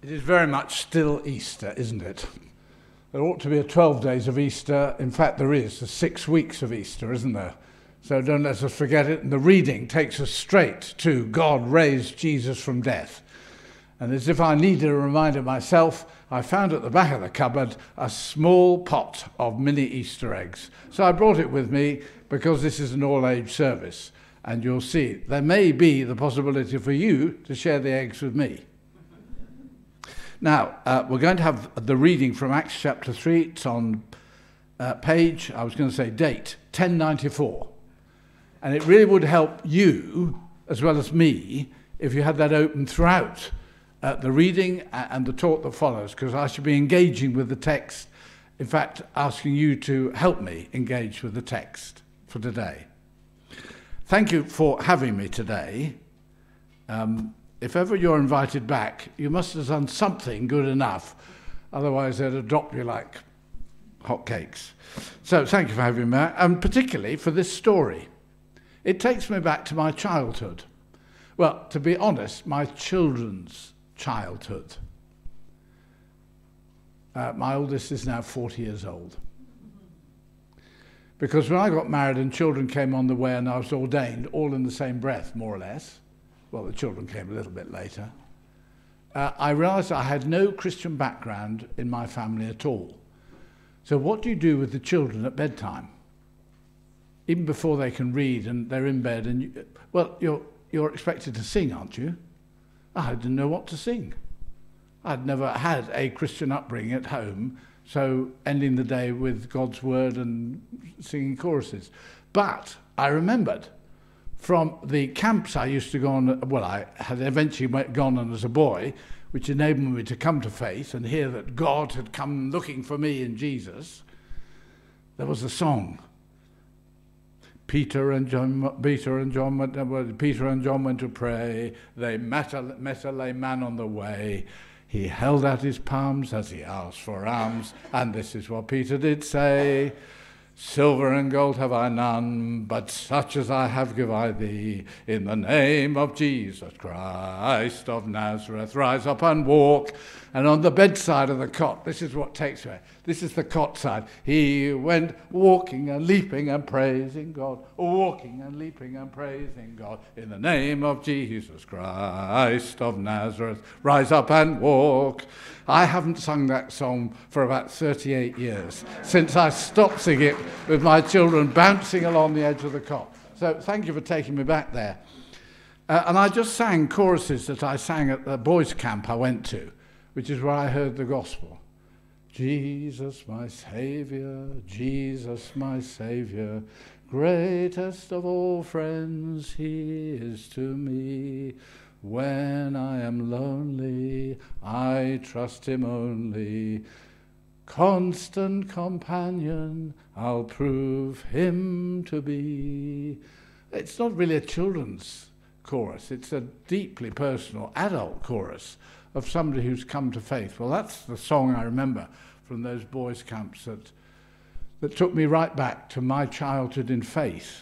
It is very much still Easter, isn't it? There ought to be 12 days of Easter. In fact, there is. There's 6 weeks of Easter, isn't there? So don't let us forget it. And the reading takes us straight to God raised Jesus from death. And as if I needed a reminder myself, I found at the back of the cupboard a small pot of mini Easter eggs. So I brought it with me because this is an all-age service. And you'll see, there may be the possibility for you to share the eggs with me. Now, we're going to have the reading from Acts chapter 3. It's on date 1094. And it really would help you, as well as me, if you had that open throughout the reading and the talk that follows, because I should be engaging with the text, in fact, asking you to help me engage with the text for today. Thank you for having me today. If ever you're invited back, you must have done something good enough. Otherwise, they'd have dropped you like hotcakes. So thank you for having me, and particularly for this story. It takes me back to my childhood. Well, to be honest, my children's childhood. My oldest is now 40 years old. Because when I got married and children came on the way and I was ordained, all in the same breath, more or less, well, the children came a little bit later, I realized I had no Christian background in my family at all. So what do you do with the children at bedtime? Even before they can read and they're in bed, and you're expected to sing, aren't you? I didn't know what to sing. I'd never had a Christian upbringing at home, so ending the day with God's word and singing choruses. But I remembered from the camps I used to go on, well, I had eventually gone on as a boy, which enabled me to come to faith and hear that God had come looking for me in Jesus. There was a song. Peter and John went to pray. They met a lame man on the way. He held out his palms as he asked for alms, and this is what Peter did say. Silver and gold have I none, but such as I have give I thee. In the name of Jesus Christ of Nazareth, rise up and walk. And on the bedside of the cot, this is what takes me. This is the cot side. He went walking and leaping and praising God. Walking and leaping and praising God. In the name of Jesus Christ of Nazareth, rise up and walk. I haven't sung that song for about 38 years, since I stopped singing it with my children bouncing along the edge of the cot. So thank you for taking me back there. And I just sang choruses that I sang at the boys' camp I went to, which is where I heard the gospel. Jesus, my Saviour, Jesus, my Saviour, greatest of all friends he is to me. When I am lonely, I trust him only. Constant companion, I'll prove him to be. It's not really a children's chorus. It's a deeply personal adult chorus of somebody who's come to faith. Well, that's the song I remember from those boys' camps that took me right back to my childhood in faith.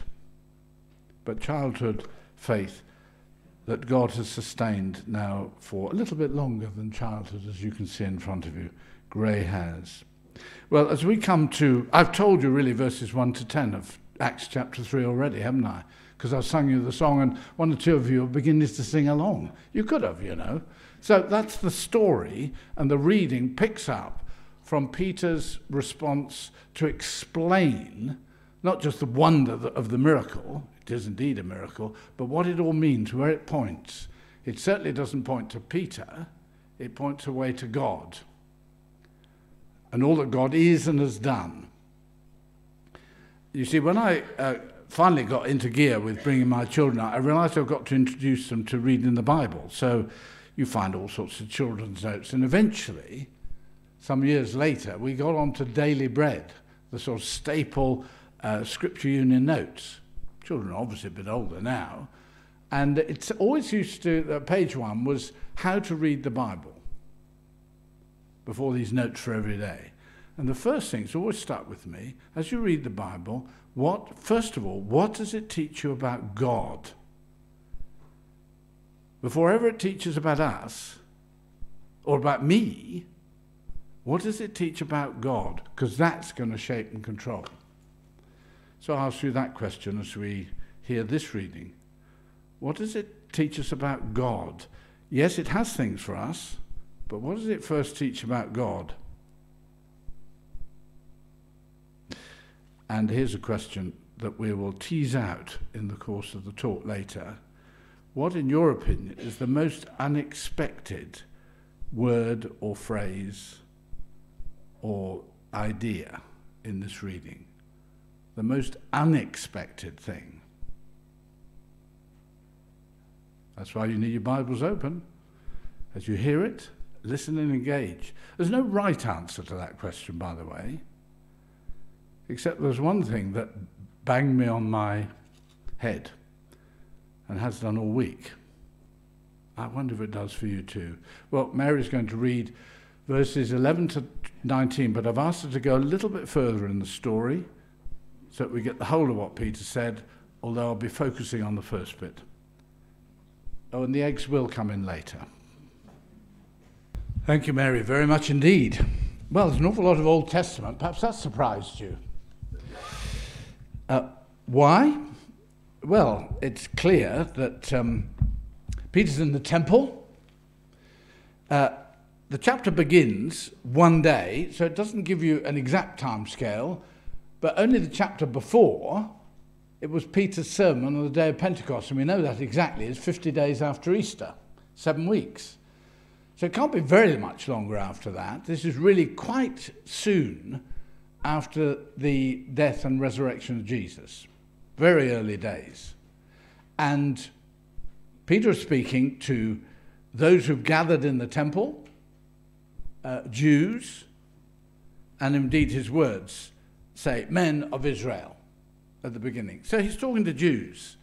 But childhood faith that God has sustained now for a little bit longer than childhood, as you can see in front of you. Gray hairs. Well, as we come to, I've told you really verses 1 to 10 of Acts chapter 3 already, haven't I? Because I've sung you the song and one or two of you are beginning to sing along. You could have, you know. So that's the story, and the reading picks up from Peter's response to explain not just the wonder of the miracle, it is indeed a miracle, but what it all means, where it points. It certainly doesn't point to Peter, it points away to God and all that God is and has done. You see, when I finally got into gear with bringing my children out, I realized I've got to introduce them to reading the Bible. So you find all sorts of children's notes, and eventually, some years later, we got on to Daily Bread, the sort of staple Scripture Union notes. Children are obviously a bit older now. And it's always used to, page 1 was how to read the Bible before these notes for every day. And the first thing's always stuck with me, as you read the Bible, first of all, what does it teach you about God? Before ever it teaches about us, or about me. What does it teach about God? Because that's going to shape and control. So I'll ask you that question as we hear this reading. What does it teach us about God? Yes, it has things for us, but what does it first teach about God? And here's a question that we will tease out in the course of the talk later. What, in your opinion, is the most unexpected word or phrase or idea in this reading? The most unexpected thing. That's why you need your Bibles open. As you hear it, listen and engage. There's no right answer to that question, by the way, except there's one thing that banged me on my head and has done all week. I wonder if it does for you too. Well, Mary's going to read verses 11 to 19, but I've asked her to go a little bit further in the story so that we get the whole of what Peter said, although I'll be focusing on the first bit. Oh, and the eggs will come in later. Thank you, Mary, very much indeed. Well, there's an awful lot of Old Testament. Perhaps that surprised you. Why? Well, it's clear that Peter's in the temple. The chapter begins one day, so it doesn't give you an exact time scale, but only the chapter before, it was Peter's sermon on the day of Pentecost, and we know that exactly. It's 50 days after Easter, 7 weeks. So it can't be very much longer after that. This is really quite soon after the death and resurrection of Jesus. Very early days. And Peter is speaking to those who've gathered in the temple, Jews, and indeed his words say, men of Israel, at the beginning. So he's talking to Jews.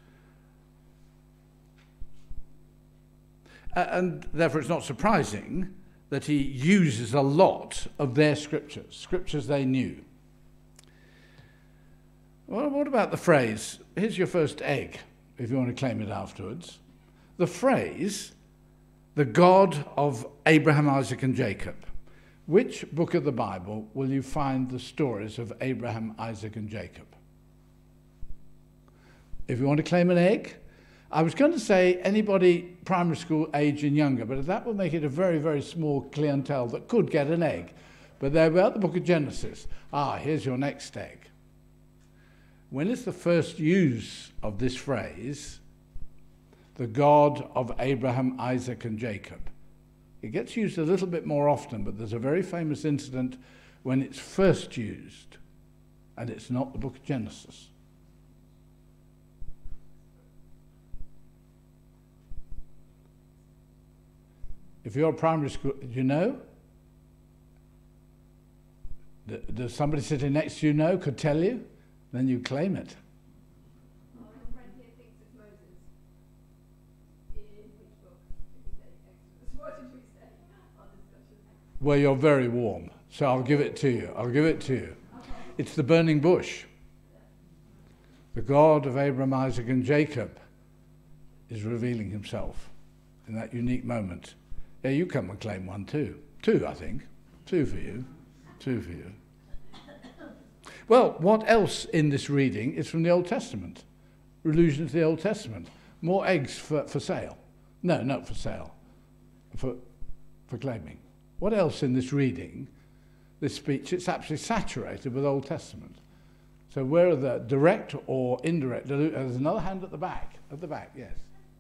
And therefore it's not surprising that he uses a lot of their scriptures they knew. Well, what about the phrase, here's your first egg, if you want to claim it afterwards. The phrase, the God of Abraham, Isaac, and Jacob. Which book of the Bible will you find the stories of Abraham, Isaac, and Jacob? If you want to claim an egg, I was going to say anybody primary school age and younger, but that will make it a very, very small clientele that could get an egg. But there we are, the book of Genesis. Here's your next egg. When is the first use of this phrase, the God of Abraham, Isaac, and Jacob? It gets used a little bit more often, but there's a very famous incident when it's first used, and it's not the book of Genesis. If you're a primary school, you know? Does somebody sitting next to you know, could tell you? Then you claim it. My friend here thinks it's Moses. In which book did we say Exodus? What did we say on discussion? Well, you're very warm, so I'll give it to you. It's the burning bush. The God of Abraham, Isaac, and Jacob is revealing himself in that unique moment. Yeah, you come and claim one too. 2, I think. 2 for you. 2 for you. Well, what else in this reading is from the Old Testament? Allusion to the Old Testament. More eggs for sale. No, not for sale. For claiming. What else in this reading, this speech? It's absolutely saturated with Old Testament. So where are the direct or indirect? There's another hand at the back. At the back, yes.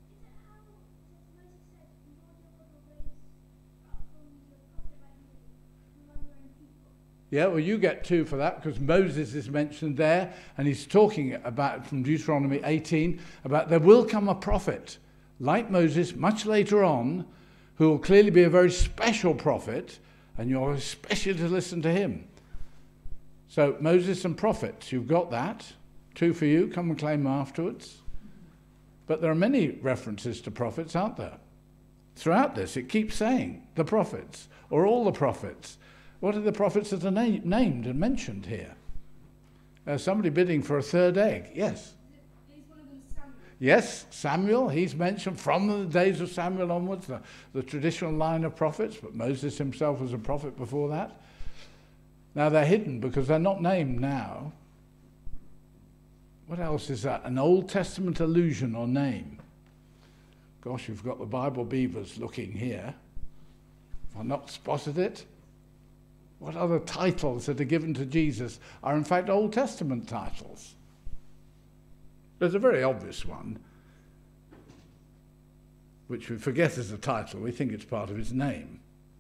Yeah, well, you get 2 for that because Moses is mentioned there, and he's talking about, from Deuteronomy 18, about there will come a prophet like Moses much later on who will clearly be a very special prophet, and you're especially to listen to him. So Moses and prophets, you've got that. 2 for you, come and claim afterwards. But there are many references to prophets, aren't there? Throughout this, it keeps saying the prophets, or all the prophets. What are the prophets that are named and mentioned here? Somebody bidding for a third egg. Yes? Is one of them Samuel? Yes, Samuel, he's mentioned from the days of Samuel onwards, the traditional line of prophets, but Moses himself was a prophet before that. Now they're hidden because they're not named now. What else is that? An Old Testament allusion or name. Gosh, you've got the Bible beavers looking here. Have I not spotted it? What other titles that are given to Jesus are in fact Old Testament titles? There's a very obvious one, which we forget as a title. We think it's part of his name.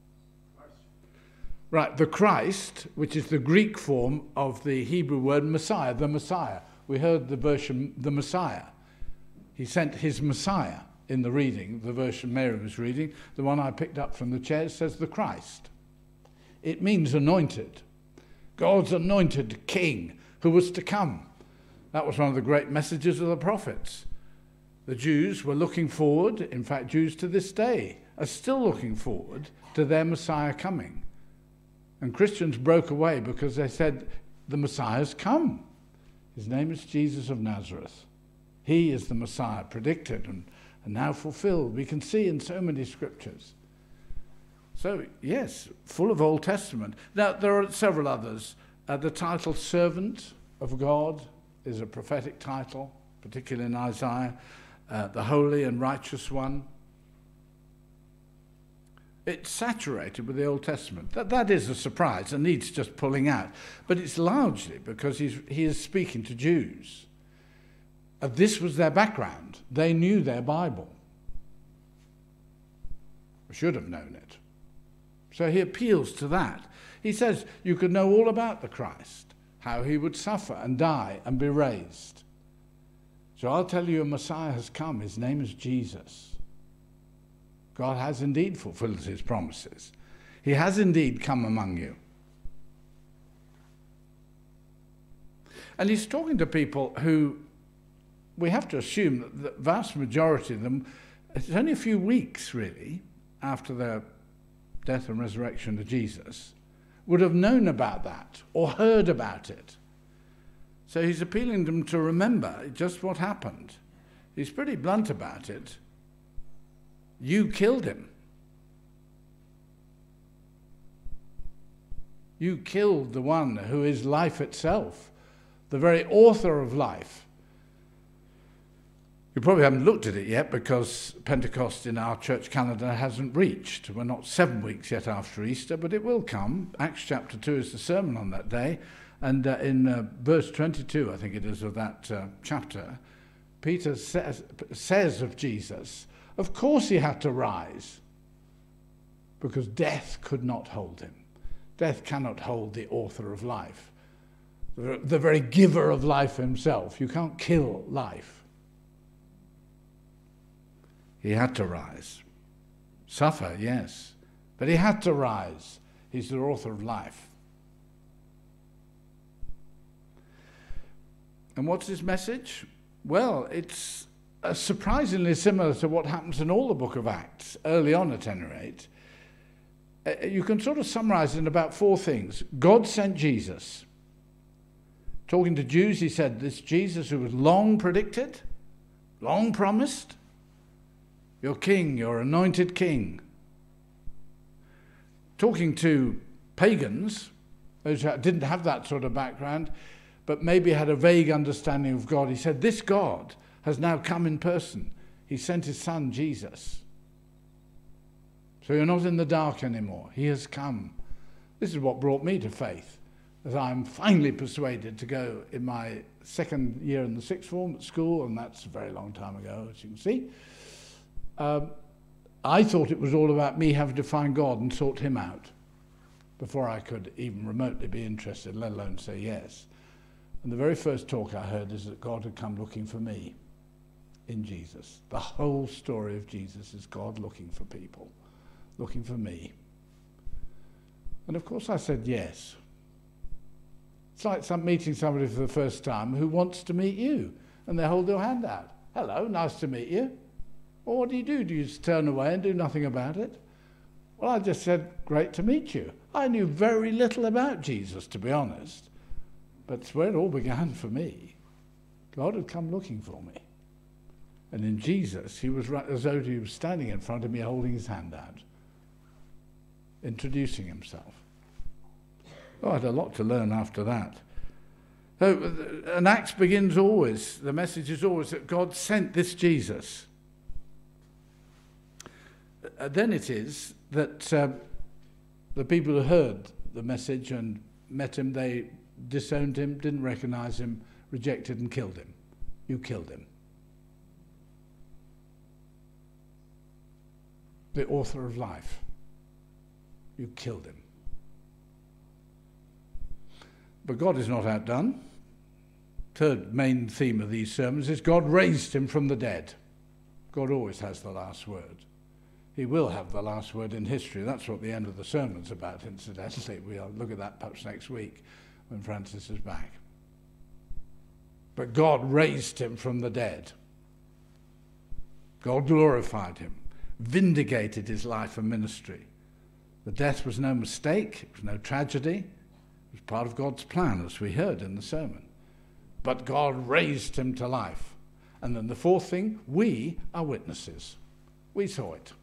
Right, the Christ, which is the Greek form of the Hebrew word Messiah, the Messiah. We heard the version, the Messiah. He sent his Messiah in the reading, the version Mary was reading. The one I picked up from the chair says the Christ. It means anointed. God's anointed king who was to come. That was one of the great messages of the prophets. The Jews were looking forward, in fact, Jews to this day are still looking forward to their Messiah coming. And Christians broke away because they said, the Messiah's come. His name is Jesus of Nazareth. He is the Messiah predicted and now fulfilled. We can see in so many scriptures. So, yes, full of Old Testament. Now, there are several others. The title servant of God is a prophetic title, particularly in Isaiah. The Holy and Righteous One. It's saturated with the Old Testament. That is a surprise and needs just pulling out. But it's largely because he is speaking to Jews. This was their background. They knew their Bible. Should have known it. So he appeals to that. He says you could know all about the Christ, how he would suffer and die and be raised. So I'll tell you, a Messiah has come. His name is Jesus. God has indeed fulfilled his promises. He has indeed come among you. And he's talking to people who, we have to assume that the vast majority of them, it's only a few weeks really after their death and resurrection of Jesus, would have known about that or heard about it. So he's appealing to them to remember just what happened. He's pretty blunt about it. You killed him. You killed the one who is life itself, the very author of life. You probably haven't looked at it yet because Pentecost in our church calendar hasn't reached. We're not 7 weeks yet after Easter, but it will come. Acts chapter 2 is the sermon on that day. And in verse 22, I think it is, of that chapter, Peter says of Jesus, of course he had to rise because death could not hold him. Death cannot hold the author of life, the very giver of life himself. You can't kill life. He had to rise. Suffer, yes, but he had to rise. He's the author of life. And what's his message? Well, it's surprisingly similar to what happens in all the book of Acts, early on at any rate. You can sort of summarize it in about 4 things. God sent Jesus. Talking to Jews, he said, this Jesus who was long predicted, long promised, your king, your anointed king. Talking to pagans, those who didn't have that sort of background, but maybe had a vague understanding of God, he said, this God has now come in person. He sent his son, Jesus. So you're not in the dark anymore. He has come. This is what brought me to faith, as I'm finally persuaded to go in my 2nd year in the 6th form at school, and that's a very long time ago, as you can see. I thought it was all about me having to find God and sort him out before I could even remotely be interested, let alone say yes. And the very first talk I heard is that God had come looking for me in Jesus. The whole story of Jesus is God looking for people, looking for me. And of course I said yes. It's like meeting somebody for the first time who wants to meet you, and they hold their hand out. Hello, nice to meet you. Well, what do? Do you just turn away and do nothing about it? Well, I just said, great to meet you. I knew very little about Jesus, to be honest. But it's where it all began for me. God had come looking for me. And in Jesus, he was right as though he was standing in front of me holding his hand out, introducing himself. Oh, I had a lot to learn after that. So, and Acts begins always, the message is always that God sent this Jesus. Then it is that the people who heard the message and met him, they disowned him, didn't recognize him, rejected and killed him. You killed him. The author of life. You killed him. But God is not outdone. Third main theme of these sermons is God raised him from the dead. God always has the last word. He will have the last word in history. That's what the end of the sermon's about, incidentally. We'll look at that perhaps next week when Francis is back. But God raised him from the dead. God glorified him, vindicated his life and ministry. The death was no mistake, it was no tragedy. It was part of God's plan, as we heard in the sermon. But God raised him to life. And then the fourth thing, we are witnesses. We saw it.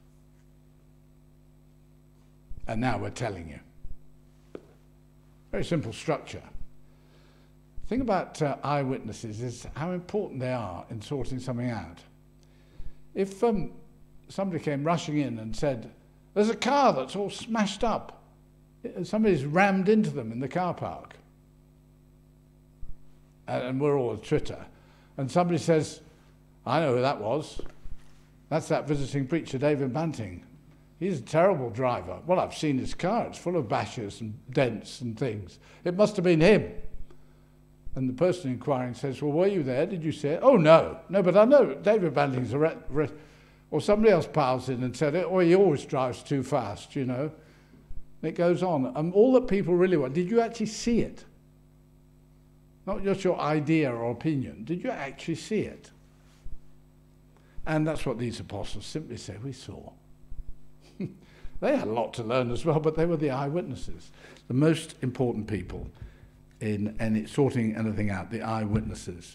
And now we're telling you. Very simple structure. The thing about eyewitnesses is how important they are in sorting something out. If somebody came rushing in and said, there's a car that's all smashed up, somebody's rammed into them in the car park, and we're all a Twitter, and somebody says, I know who that was. That's that visiting preacher, David Banting. He's a terrible driver. Well, I've seen his car. It's full of bashes and dents and things. It must have been him. And the person inquiring says, well, were you there? Did you see it? Oh, no. No, but I know David Banting's a or somebody else piles in and said, oh, he always drives too fast, you know. It goes on. And all that people really want, did you actually see it? Not just your idea or opinion. Did you actually see it? And that's what these apostles simply say, we saw. They had a lot to learn as well, but they were the eyewitnesses. The most important people in sorting anything out, the eyewitnesses.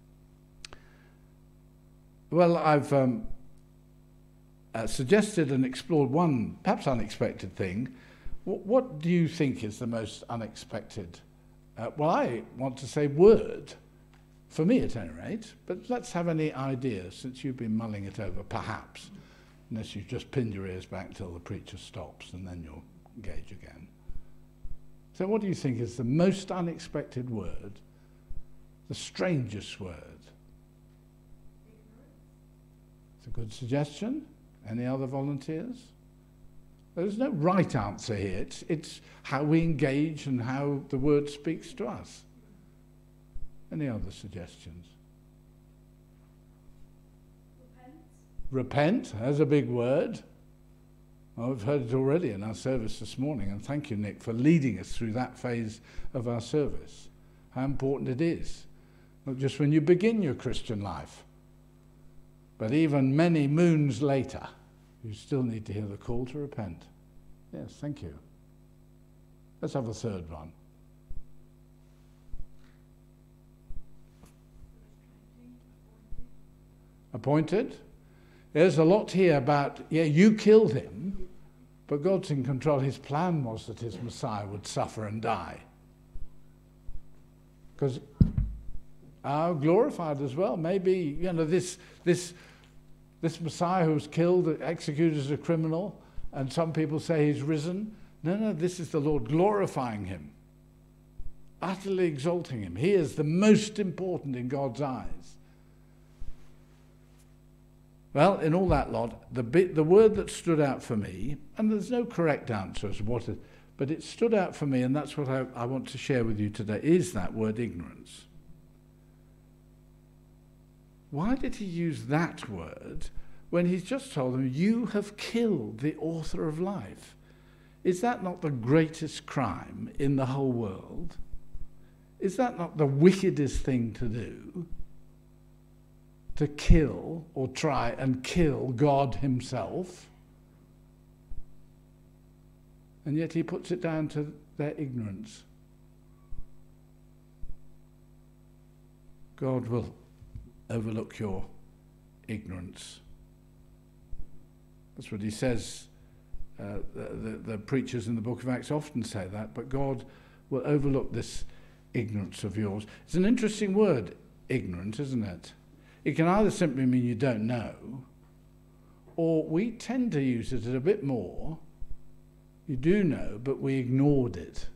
Well, I've suggested and explored one perhaps unexpected thing. What do you think is the most unexpected? Well, I want to say word, for me at any rate, but let's have any ideas since you've been mulling it over, perhaps, unless you've just pinned your ears back till the preacher stops and then you'll engage again. So what do you think is the most unexpected word, the strangest word? It's a good suggestion. Any other volunteers? There's no right answer here. It's how we engage and how the word speaks to us. Any other suggestions? Repent, that's a big word. Well, we've heard it already in our service this morning, and thank you, Nick, for leading us through that phase of our service. How important it is, not just when you begin your Christian life, but even many moons later, you still need to hear the call to repent. Yes, thank you. Let's have a third one. Appointed. There's a lot here about, yeah, you killed him, but God's in control. His plan was that his Messiah would suffer and die. Because glorified as well. Maybe, you know, this Messiah who was killed, executed as a criminal, and some people say he's risen. No, this is the Lord glorifying him, utterly exalting him. He is the most important in God's eyes. Well, in all that lot, the word that stood out for me, and there's no correct answer as to what it, but it stood out for me, and that's what I want to share with you today, is that word ignorance. Why did he use that word when he's just told them, you have killed the author of life? Is that not the greatest crime in the whole world? Is that not the wickedest thing to do? To kill or try and kill God himself? And yet he puts it down to their ignorance. God will overlook your ignorance. That's what he says. The preachers in the book of Acts often say that, but God will overlook this ignorance of yours. It's an interesting word, ignorant, isn't it? It can either simply mean you don't know, or we tend to use it a bit more. You do know, but we ignored it.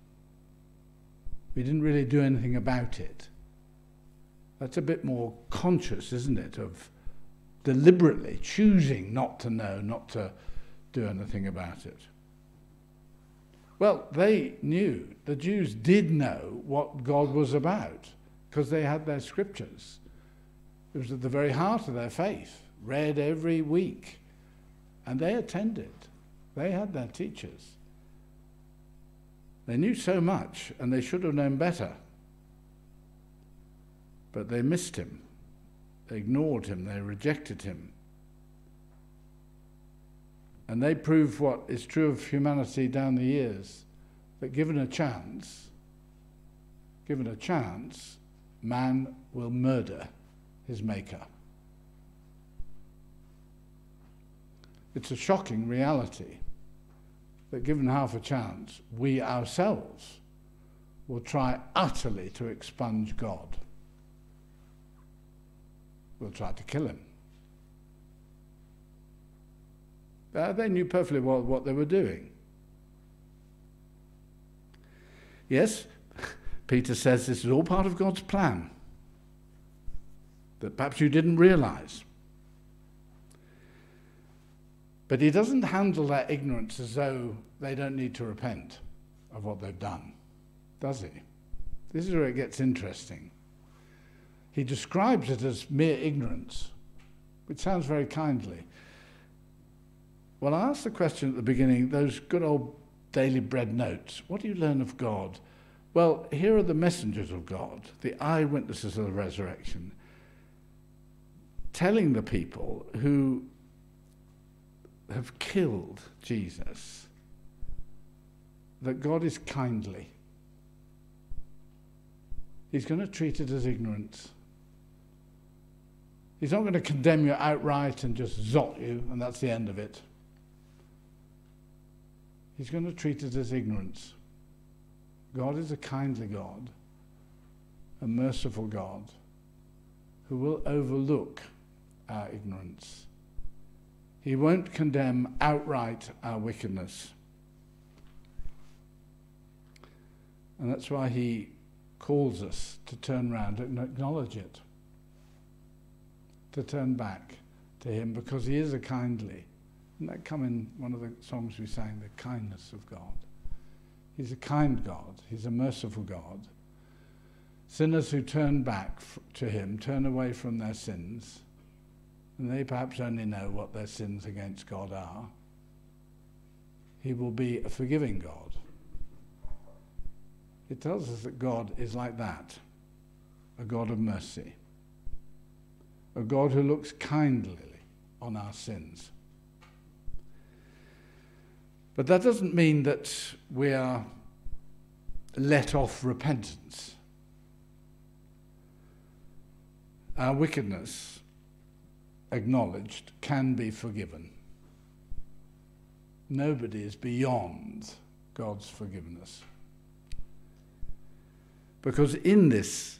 We didn't really do anything about it. That's a bit more conscious, isn't it, of deliberately choosing not to know, not to do anything about it. Well, they knew, the Jews did know what God was about, because they had their scriptures. It was at the very heart of their faith, read every week. And they attended. They had their teachers. They knew so much, and they should have known better. But they missed him. They ignored him. They rejected him. And they prove what is true of humanity down the years, that given a chance, man will murder his maker. It's a shocking reality that given half a chance, we ourselves will try utterly to expunge God. We'll try to kill him. They knew perfectly well what they were doing. Yes, Peter says this is all part of God's plan that perhaps you didn't realize. But he doesn't handle that ignorance as though they don't need to repent of what they've done, does he? This is where it gets interesting. He describes it as mere ignorance, which sounds very kindly. Well, I asked the question at the beginning, those good old daily bread notes, what do you learn of God? Well, here are the messengers of God, the eyewitnesses of the resurrection, telling the people who have killed Jesus that God is kindly. He's going to treat it as ignorance. He's not going to condemn you outright and just zot you, and that's the end of it. He's going to treat it as ignorance. God is a kindly God, a merciful God, who will overlook our ignorance. He won't condemn outright our wickedness. And that's why he calls us to turn round and acknowledge it, to turn back to him, because he is a kindly. Didn't that come in one of the songs we sang, the kindness of God? He's a kind God. He's a merciful God. Sinners who turn back to him, turn away from their sins, and they perhaps only know what their sins against God are, he will be a forgiving God. It tells us that God is like that, a God of mercy, a God who looks kindly on our sins. But that doesn't mean that we are let off repentance. Our wickedness, acknowledged, can be forgiven. Nobody is beyond God's forgiveness. Because in this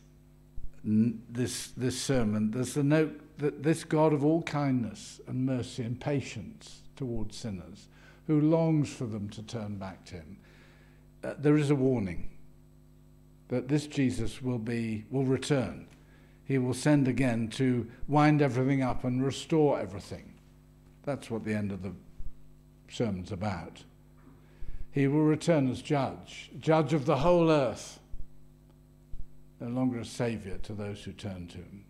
sermon, there's the note that this God of all kindness and mercy and patience towards sinners, who longs for them to turn back to him, there is a warning that this Jesus will return. He will send again to wind everything up and restore everything. That's what the end of the sermon's about. He will return as judge of the whole earth, no longer a saviour to those who turn to him.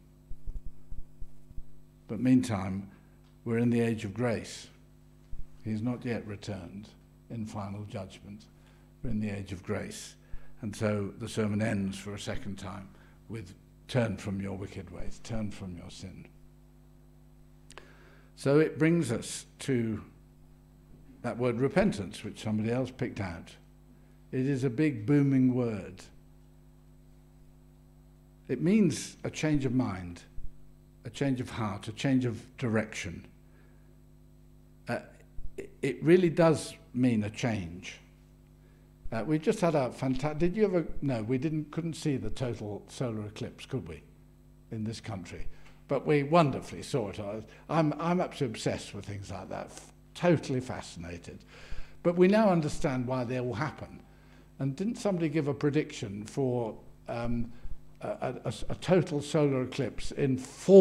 But meantime, we're in the age of grace. He's not yet returned in final judgment. We're in the age of grace. And so the sermon ends for a second time with, turn from your wicked ways, turn from your sin. So it brings us to that word repentance, which somebody else picked out. It is a big booming word. It means a change of mind. a change of heart, a change of direction. It really does mean a change. We just had a fantastic... Did you ever... No, we couldn't see the total solar eclipse, could we, in this country? But we wonderfully saw it. I'm absolutely obsessed with things like that, totally fascinated. But we now understand why they all happen. And didn't somebody give a prediction for a total solar eclipse in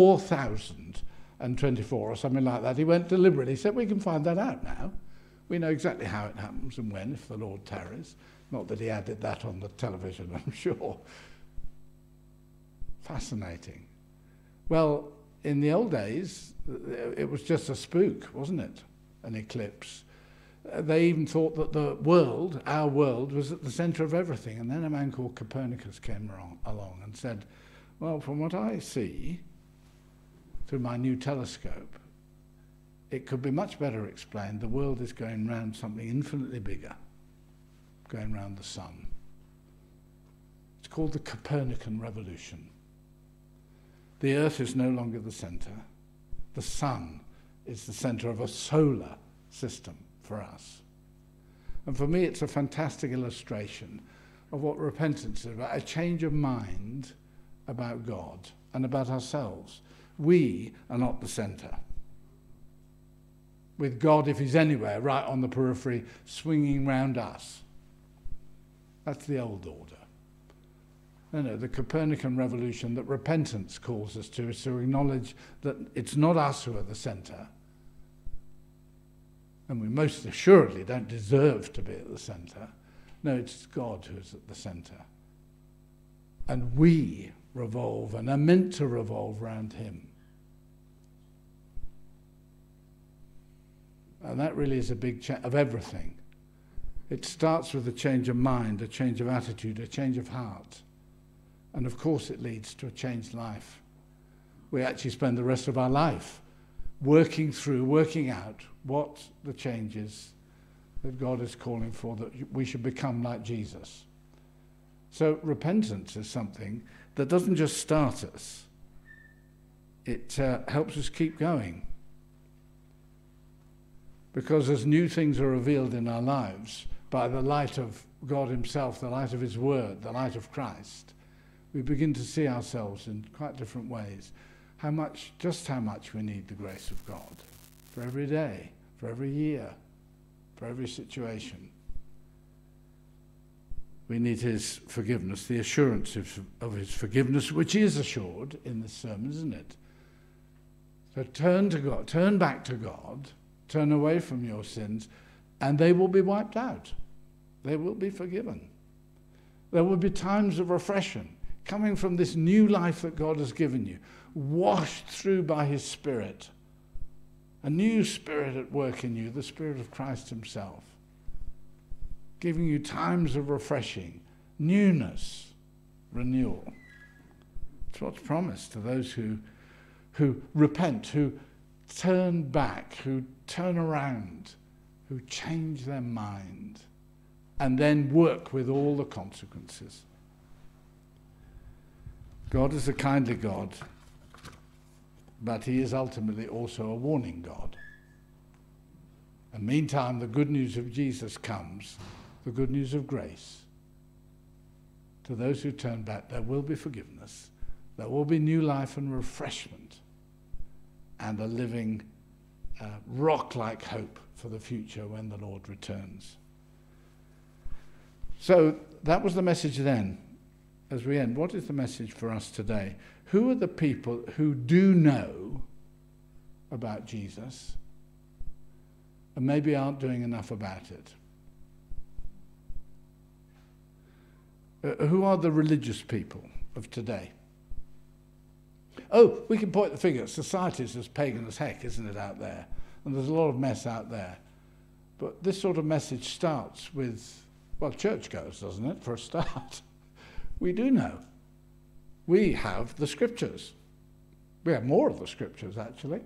4024 or something like that? He went deliberately, he said, we can find that out now. We know exactly how it happens and when, if the Lord tarries. Not that he added that on the television, I'm sure. Fascinating. Well, in the old days, it was just a spook, wasn't it? An eclipse. They even thought that the world, our world, was at the centre of everything. And then a man called Copernicus came along and said, well, from what I see through my new telescope, it could be much better explained. The world is going round something infinitely bigger, going round the sun. It's called the Copernican revolution. The Earth is no longer the centre. The sun is the centre of a solar system for us. And for me, it's a fantastic illustration of what repentance is about, a change of mind about God and about ourselves. We are not the centre. With God, if he's anywhere, right on the periphery, swinging round us. That's the old order. No, the Copernican revolution that repentance calls us to is to acknowledge that it's not us who are the centre, and we most assuredly don't deserve to be at the centre. No, it's God who's at the centre. And we revolve and are meant to revolve around him. And that really is a big change of everything. It starts with a change of mind, a change of attitude, a change of heart. And of course it leads to a changed life. We actually spend the rest of our life working out what the changes that God is calling for, that we should become like Jesus. So repentance is something that doesn't just start us. It helps us keep going. Because as new things are revealed in our lives by the light of God himself, the light of his word, the light of Christ, we begin to see ourselves in quite different ways. Just how much we need the grace of God for every day, for every year, for every situation. We need his forgiveness, the assurance of his forgiveness, which is assured in this sermon, isn't it? So turn to God, turn back to God, turn away from your sins, and they will be wiped out. They will be forgiven. There will be times of refreshing, coming from this new life that God has given you, washed through by his Spirit. A new Spirit at work in you, the Spirit of Christ himself, giving you times of refreshing, newness, renewal. It's what's promised to those who repent, who turn back, who turn around, who change their mind, and then work with all the consequences. God is a kindly God, but he is ultimately also a warning God. And meantime, the good news of Jesus comes, the good news of grace. To those who turn back, there will be forgiveness, there will be new life and refreshment, and a living rock-like hope for the future when the Lord returns. So that was the message then. As we end, what is the message for us today? Who are the people who do know about Jesus and maybe aren't doing enough about it? Who are the religious people of today? Oh, we can point the finger. Society's as pagan as heck, isn't it, out there? And there's a lot of mess out there. But this sort of message starts with, well, churchgoers, doesn't it, for a start? We do know. We have the scriptures. We have more of the scriptures, actually.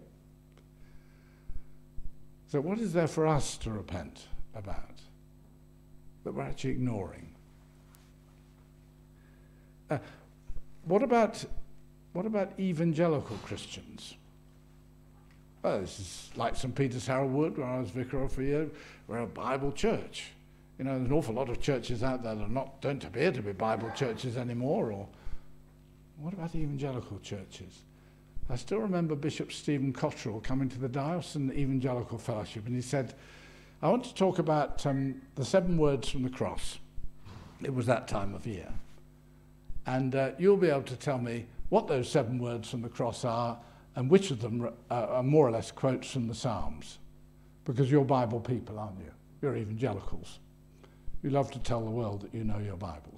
So what is there for us to repent about that we're actually ignoring? What about What about evangelical Christians? Well, this is like St. Peter's Harold where I was vicar of for a year. We're a Bible church. You know, there's an awful lot of churches out there that don't appear to be Bible churches anymore. Or what about evangelical churches? I still remember Bishop Stephen Cottrell coming to the Diocesan Evangelical Fellowship, and he said, I want to talk about the 7 words from the cross. It was that time of year. And you'll be able to tell me what those 7 words from the cross are and which of them are more or less quotes from the Psalms. Because you're Bible people, aren't you? You're evangelicals. You love to tell the world that you know your Bibles.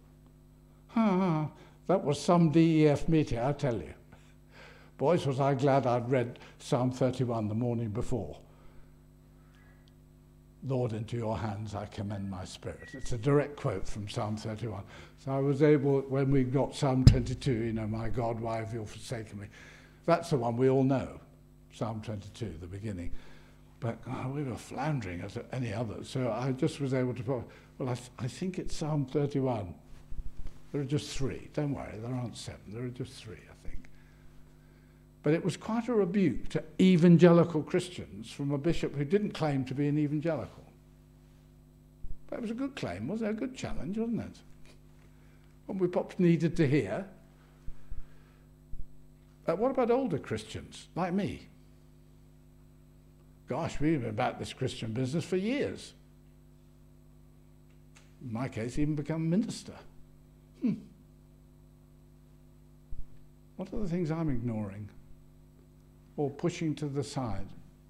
That was some DEF meeting, I tell you. Boys, was I glad I'd read Psalm 31 the morning before. Lord, into your hands I commend my spirit. It's a direct quote from Psalm 31. So I was able, when we got Psalm 22, you know, my God, why have you forsaken me? That's the one we all know, Psalm 22, the beginning. But we were floundering as any others. So I just was able to put, well, I think it's Psalm 31. There are just 3. Don't worry, there aren't 7. There are just 3, I think. But it was quite a rebuke to evangelical Christians from a bishop who didn't claim to be an evangelical. But it was a good claim, wasn't it? A good challenge, wasn't it? What we perhaps needed to hear. What about older Christians, like me? Gosh, we've been about this Christian business for years. In my case, even become a minister. What are the things I'm ignoring or pushing to the side?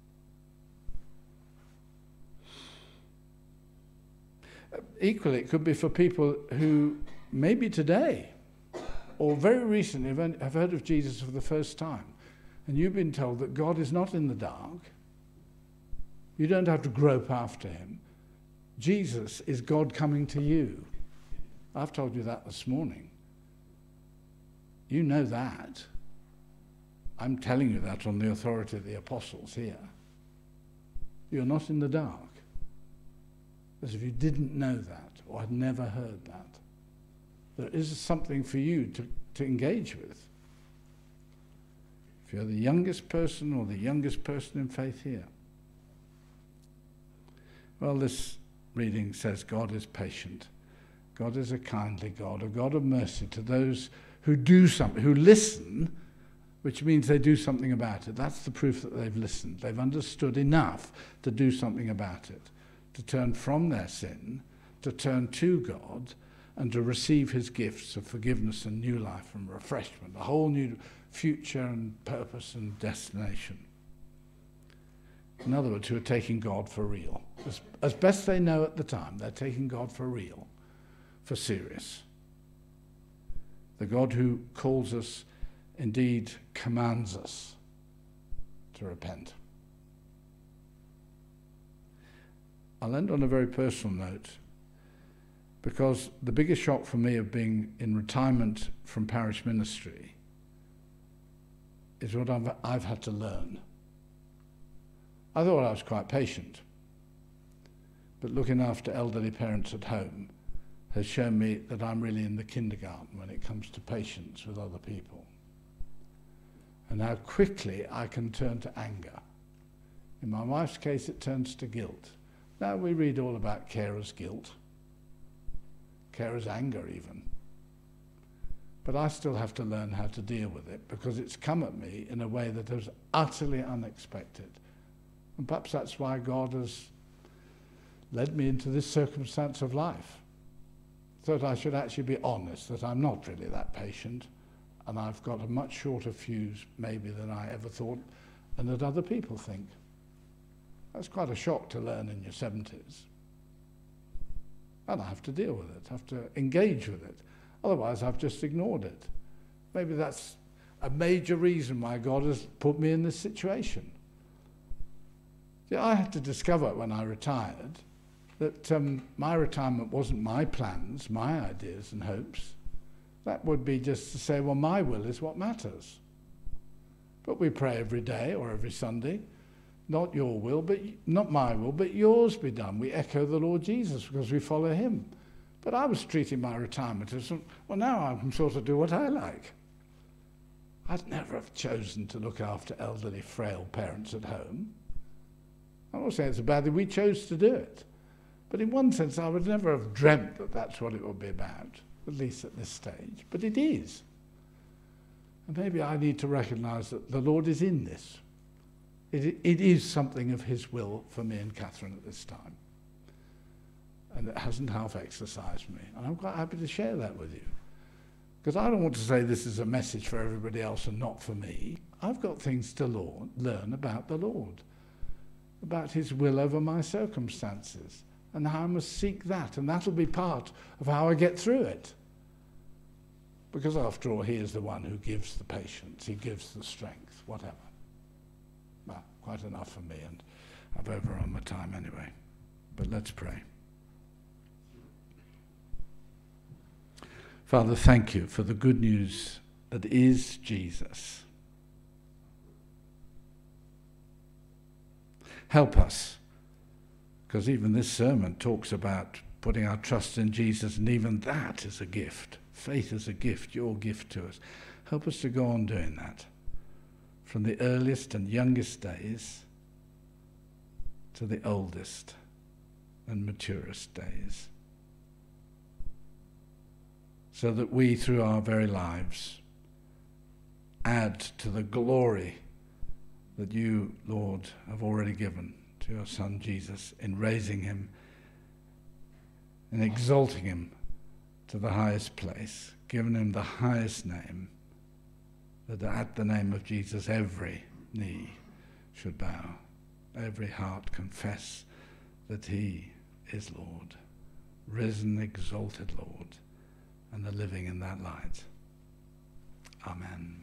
Equally, it could be for people who maybe today or very recently have heard of Jesus for the first time, and you've been told that God is not in the dark. You don't have to grope after him. Jesus is God coming to you. I've told you that this morning. You know that. I'm telling you that on the authority of the apostles here. You're not in the dark. As if you didn't know that or had never heard that. There is something for you to engage with. If you're the youngest person or the youngest person in faith here. Well, this reading says God is patient. God is a kindly God, a God of mercy to those who do something, who listen, which means they do something about it. That's the proof that they've listened. They've understood enough to do something about it, to turn from their sin, to turn to God, and to receive his gifts of forgiveness and new life and refreshment, a whole new future and purpose and destination. In other words, who are taking God for real. As best they know at the time, they're taking God for real, for serious. The God who calls us, indeed commands us to repent. I'll end on a very personal note, because the biggest shock for me of being in retirement from parish ministry is what I've had to learn. I thought I was quite patient, but looking after elderly parents at home has shown me that I'm really in the kindergarten when it comes to patience with other people, and how quickly I can turn to anger. In my wife's case, it turns to guilt. Now we read all about carers' guilt, carers' anger even. But I still have to learn how to deal with it, because it's come at me in a way that was utterly unexpected. And perhaps that's why God has led me into this circumstance of life. So that I should actually be honest that I'm not really that patient, and I've got a much shorter fuse maybe than I ever thought, and that other people think. That's quite a shock to learn in your 70s. And I have to deal with it, I have to engage with it. Otherwise, I've just ignored it. Maybe that's a major reason why God has put me in this situation. See, I had to discover when I retired that my retirement wasn't my plans, my ideas and hopes. That would be just to say, well, my will is what matters. But we pray every day or every Sunday, not your will, but not my will, but yours be done. We echo the Lord Jesus because we follow him. But I was treating my retirement as, well, now I can sort of do what I like. I'd never have chosen to look after elderly, frail parents at home. I'm not saying it's a bad thing. We chose to do it. But in one sense, I would never have dreamt that that's what it would be about, at least at this stage. But it is. And maybe I need to recognise that the Lord is in this. It is something of his will for me and Catherine at this time. And it hasn't half exercised me. And I'm quite happy to share that with you. Because I don't want to say this is a message for everybody else and not for me. I've got things to learn about the Lord, about his will over my circumstances, and how I must seek that. And that'll be part of how I get through it. Because after all, he is the one who gives the patience, he gives the strength, whatever. Well, quite enough for me, and I've overrun my time anyway. But let's pray. Father, thank you for the good news that is Jesus. Help us, because even this sermon talks about putting our trust in Jesus, and even that is a gift. Faith is a gift, your gift to us. Help us to go on doing that, from the earliest and youngest days to the oldest and maturest days, so that we, through our very lives, add to the glory that you, Lord, have already given to your Son Jesus in raising him and exalting him to the highest place, giving him the highest name, that at the name of Jesus every knee should bow, every heart confess that he is Lord, risen, exalted Lord, and the living in that light. Amen.